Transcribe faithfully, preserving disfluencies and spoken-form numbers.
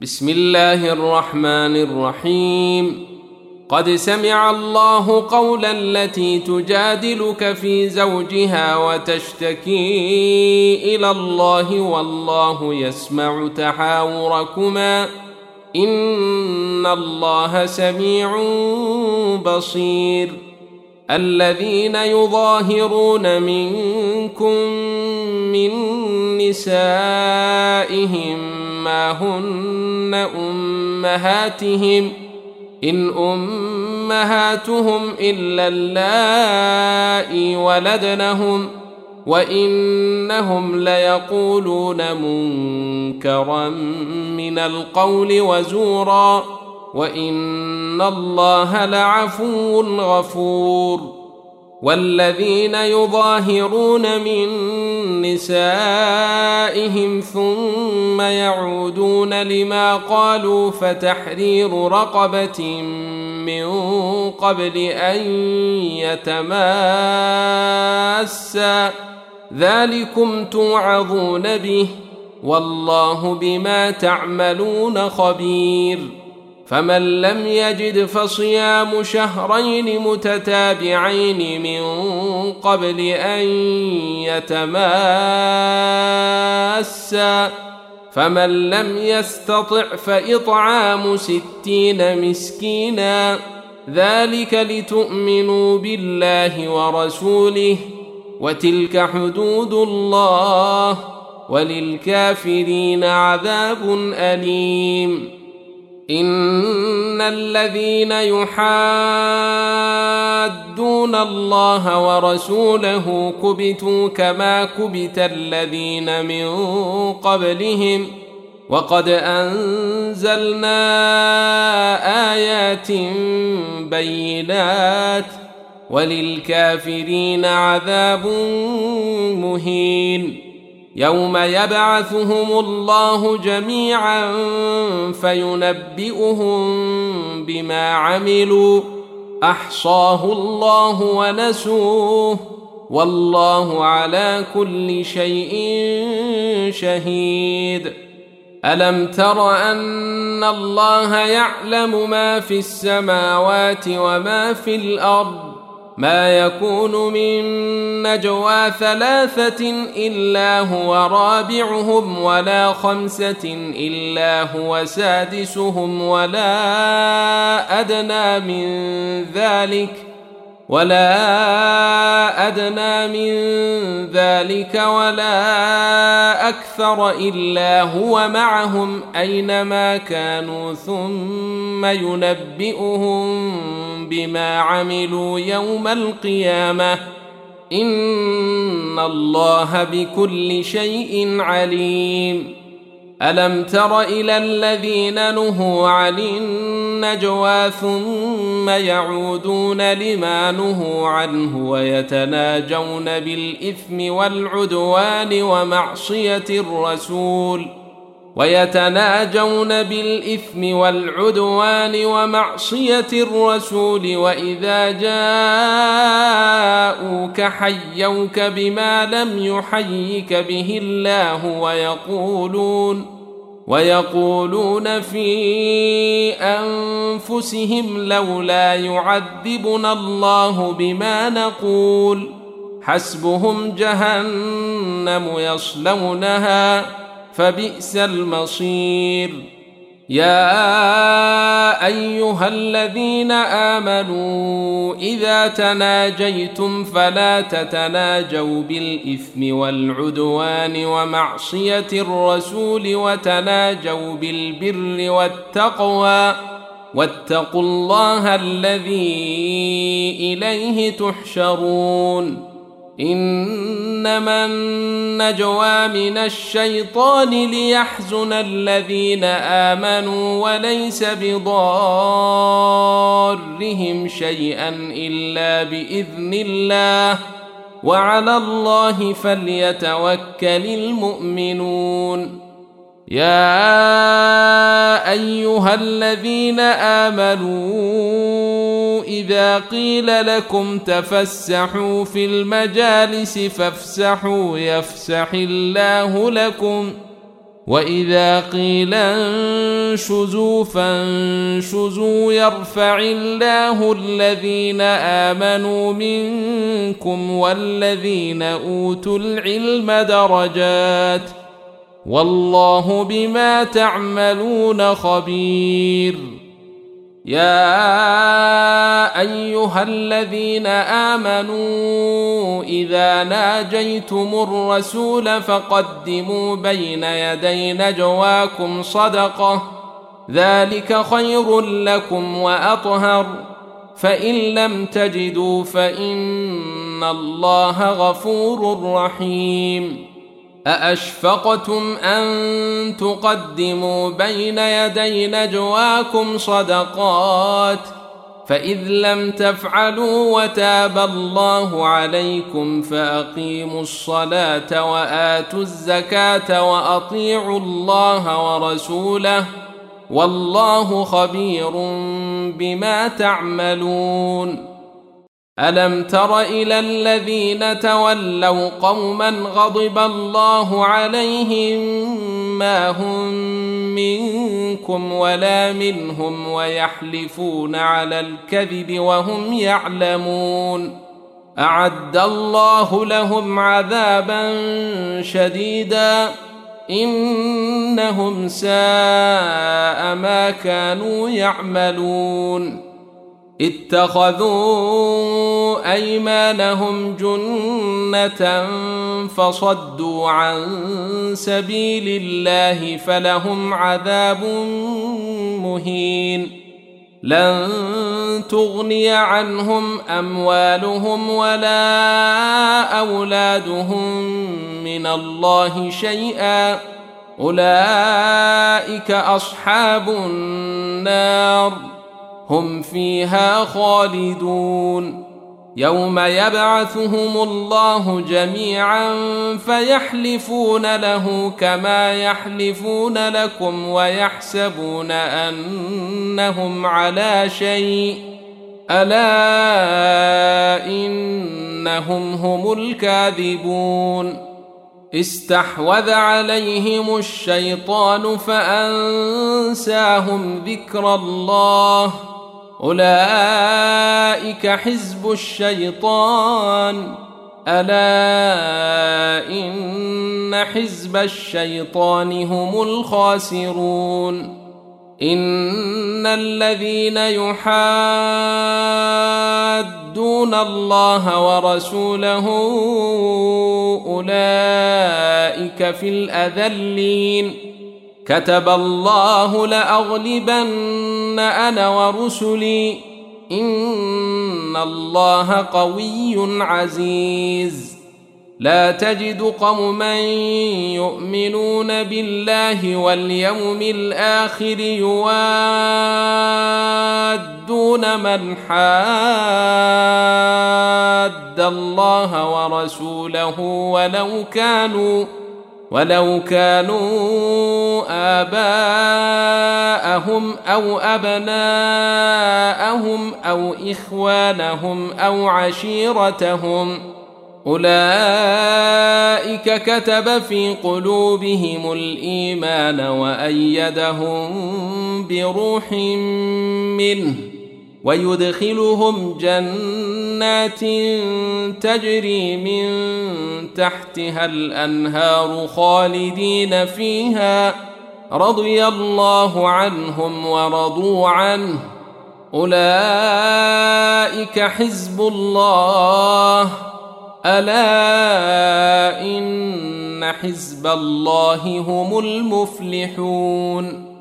بسم الله الرحمن الرحيم. قد سمع الله قول التي تجادلك في زوجها وتشتكي إلى الله والله يسمع تحاوركما إن الله سميع بصير. الذين يظاهرون منكم من نسائهم ما هن أمهاتهم إن أمهاتهم إلا اللائي ولدنهم وإنهم ليقولون منكرا من القول وزورا وإن الله لعفو غفور. والذين يظاهرون من نسائهم ثم يعودون لما قالوا فتحرير رقبة من قبل أن يتماسا ذلكم توعظون به والله بما تعملون خبير. فمن لم يجد فصيام شهرين متتابعين من قبل أن يتماسا فمن لم يستطع فإطعام ستين مسكينا ذلك لتؤمنوا بالله ورسوله وتلك حدود الله وللكافرين عذاب أليم. إن الذين يحادون الله ورسوله كبتوا كما كبت الذين من قبلهم وقد أنزلنا آيات بينات وللكافرين عذاب مهين. يوم يبعثهم الله جميعا فينبئهم بما عملوا أحصاه الله ونسوه والله على كل شيء شهيد. ألم تر أن الله يعلم ما في السماوات وما في الأرض ما يكون من نجوى ثلاثة إلا هو رابعهم ولا خمسة إلا هو سادسهم ولا أدنى من ذلك ولا أدنى من ذلك ولا أكثر إلا هو معهم أينما كانوا ثم ينبئهم بما عملوا يوم القيامة إن الله بكل شيء عليم. ألم تر إلى الذين نهوا عن النجوى ثم يعودون لما نهوا عنه ويتناجون بالإثم والعدوان ومعصية الرسول ويتناجون بالإثم والعدوان ومعصية الرسول وإذا جاءوك حيوك بما لم يحيك به الله ويقولون ويقولون في أنفسهم لولا يعذبنا الله بما نقول حسبهم جهنم يصلونها فبئس المصير. يا أيها الذين آمنوا إذا تناجيتم فلا تتناجوا بالإثم والعدوان ومعصية الرسول وتناجوا بالبر والتقوى واتقوا الله الذي إليه تحشرون. إنما النجوى من الشيطان ليحزن الذين آمنوا وليس بضارهم شيئا إلا بإذن الله وعلى الله فليتوكل المؤمنون. يا أيها الذين آمنوا إذا قيل لكم تفسحوا في المجالس فافسحوا يفسح الله لكم وإذا قيل انشزوا فانشزوا يرفع الله الذين آمنوا منكم والذين أوتوا العلم درجات والله بما تعملون خبير. يا أيها الذين آمنوا إذا ناجيتم الرسول فقدموا بين يدي نجواكم صدقة ذلك خير لكم وأطهر فإن لم تجدوا فإن الله غفور رحيم. أأشفقتم أن تقدموا بين يدي نجواكم صدقات فإذ لم تفعلوا وتاب الله عليكم فأقيموا الصلاة وآتوا الزكاة وأطيعوا الله ورسوله والله خبير بما تعملون. ألم تر إلى الذين تولوا قوما غضب الله عليهم ما هم منكم ولا منهم ويحلفون على الكذب وهم يعلمون أعد الله لهم عذابا شديدا إنهم ساء ما كانوا يعملون. اتخذوا أيمانهم جنة فصدوا عن سبيل الله فلهم عذاب مهين. لن تغني عنهم أموالهم ولا أولادهم من الله شيئا أولئك أصحاب النار هم فيها خالدون. يوم يبعثهم الله جميعا فيحلفون له كما يحلفون لكم ويحسبون أنهم على شيء ألا إنهم هم الكاذبون. استحوذ عليهم الشيطان فأنساهم ذكر الله أولئك حزب الشيطان ألا إن حزب الشيطان هم الخاسرون. إن الذين يحادون الله ورسوله أولئك في الأذلين كتب الله لأغلبن أنا ورسلي إن الله قوي عزيز. لا تجد قوما يؤمنون بالله واليوم الآخر يوادون من حاد الله ورسوله ولو كانوا ولو كانوا آباءهم أو أبناءهم أو إخوانهم أو عشيرتهم أولئك كتب في قلوبهم الإيمان وأيدهم بروح منه ويدخلهم جنات تجري من تحتها الأنهار خالدين فيها رضي الله عنهم ورضوا عنه أولئك حزب الله ألا إن حزب الله هم المفلحون.